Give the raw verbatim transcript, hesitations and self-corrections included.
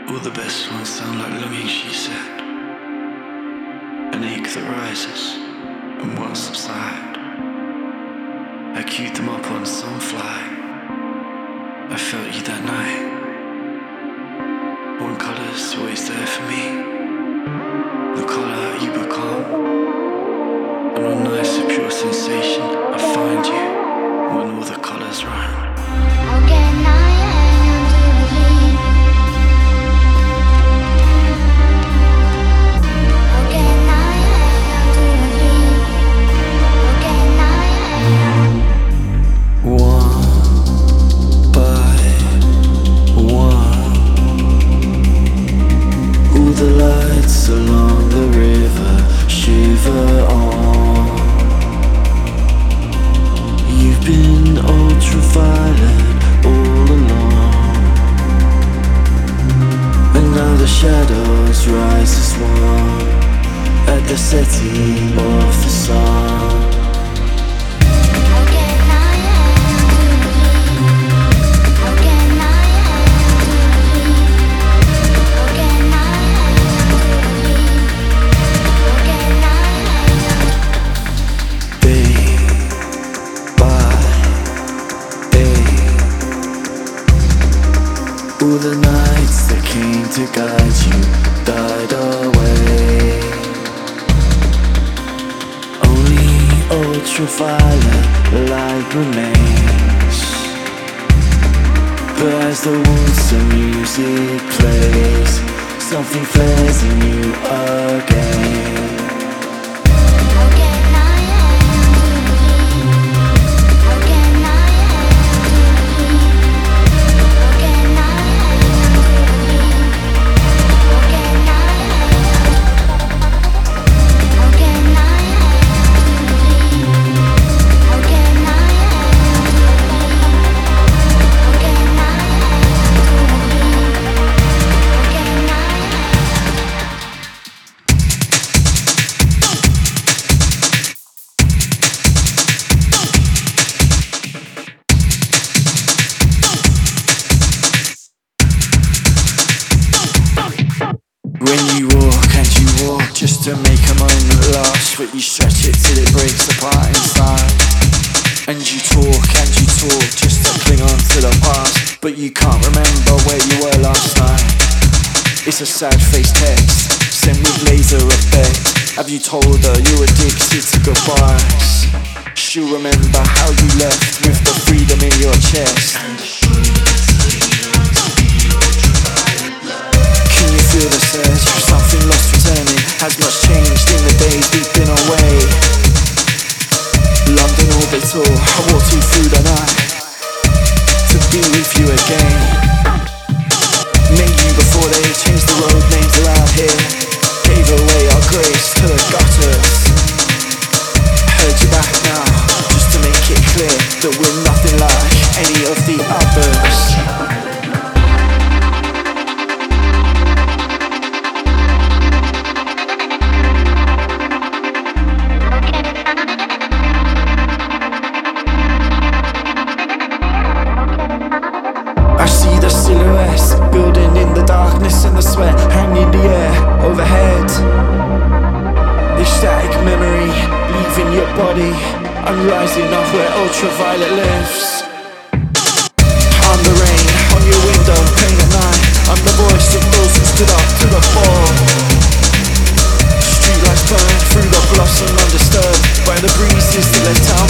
All the best ones sound like longing, she said. An ache that rises and won't subside. I queued them up on some flight. I felt you that night. One colour's always there for me. The colour you become. And one nice a pure sensation, I find you when all the colours rhyme. How can I end to believe? How can I end to believe? How can I end? One by one, all the lights along the river shiver on. You've been ultraviolet all along, and now the shadows rise as one at the setting of the sun. How can I end to believe? How can I end to believe? How can I end to believe? How can I end? Day by day, all the nights that came to guide you died away. Only ultraviolet light remains. But as the Woodson music plays, something flares in you again. How can I end to believe? How can I end to believe? How can I end to believe? How can I end? How can I end to believe? How can I end to believe? How can I When you walk and you walk just to make a moment last, but you stretch it till it breaks apart inside. And you talk and you talk just to cling on to the past, but you can't remember where you were last night. It's a sad face text sent with laser effect. Have you told her you're addicted to goodbyes? She'll remember how you left with the freedom in your chest. Can you feel the surge of something lost returning? Has much changed in the days we've been away? London orbital, I walked you through the night to be with you again. Made you before they changed the road names around here. Gave away our grace to the gutters. Heard you back now, just to make it clear that we're nothing like any of the others. I see the silhouettes building in the darkness and the sweat hanging in the air overhead. This static memory leaving your body. I'm rising up where ultraviolet lives. I'm the rain on your window pane at night. I'm the voice of those who stood up to the fall. Streetlights burn through the blossom undisturbed by the breezes that let out